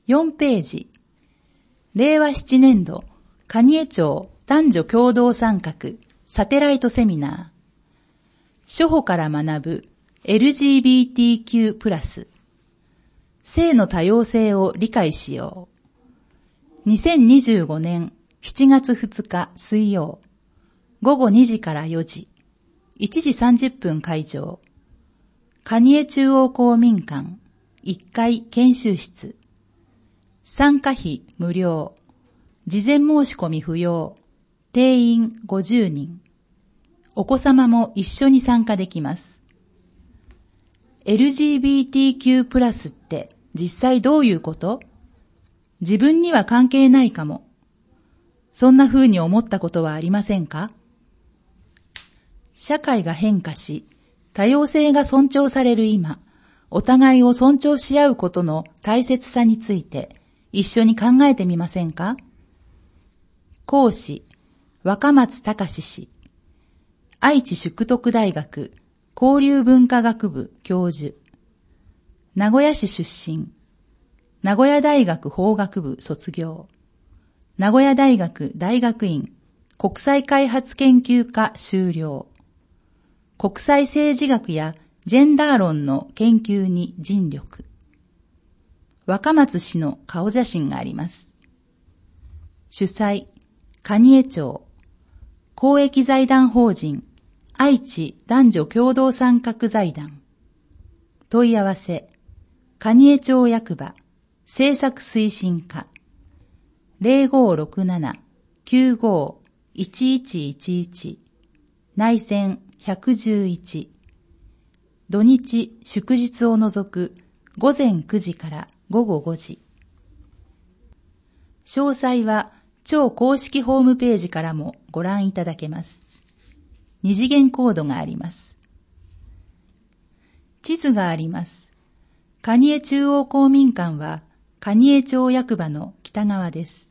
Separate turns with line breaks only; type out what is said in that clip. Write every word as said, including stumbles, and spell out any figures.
よんページ、れいわななねんど、蟹江町男女共同参画サテライトセミナー、初歩から学ぶ エルジービーティーキュー プラス、性の多様性を理解しよう。にせんにじゅうごねんしちがつふつか水曜、ごごにじからよじ、いちじさんじゅっぷん会場、蟹江中央公民館いっかい研修室、参加費無料、事前申し込み不要、定員ごじゅうにん、お子様も一緒に参加できます。エルジービーティーキュー プラスって実際どういうこと？自分には関係ないかも。そんな風に思ったことはありませんか？社会が変化し、多様性が尊重される今、お互いを尊重し合うことの大切さについて一緒に考えてみませんか？講師、若松隆氏。愛知淑徳大学交流文化学部教授。名古屋市出身。名古屋大学法学部卒業。名古屋大学大学院国際開発研究科修了。国際政治学やジェンダー論の研究に尽力。若松氏の顔写真があります。主催、蟹江町。公益財団法人愛知男女共同参画財団。問い合わせ、蟹江町役場政策推進課 ゼロごろくななきゅうごいちいちいちいち 内線ひゃくじゅういち。土日祝日を除くごぜんくじからごごごじ。詳細は町公式ホームページからもご覧いただけます。二次元コードがあります。地図があります。蟹江中央公民館は蟹江町役場の北側です。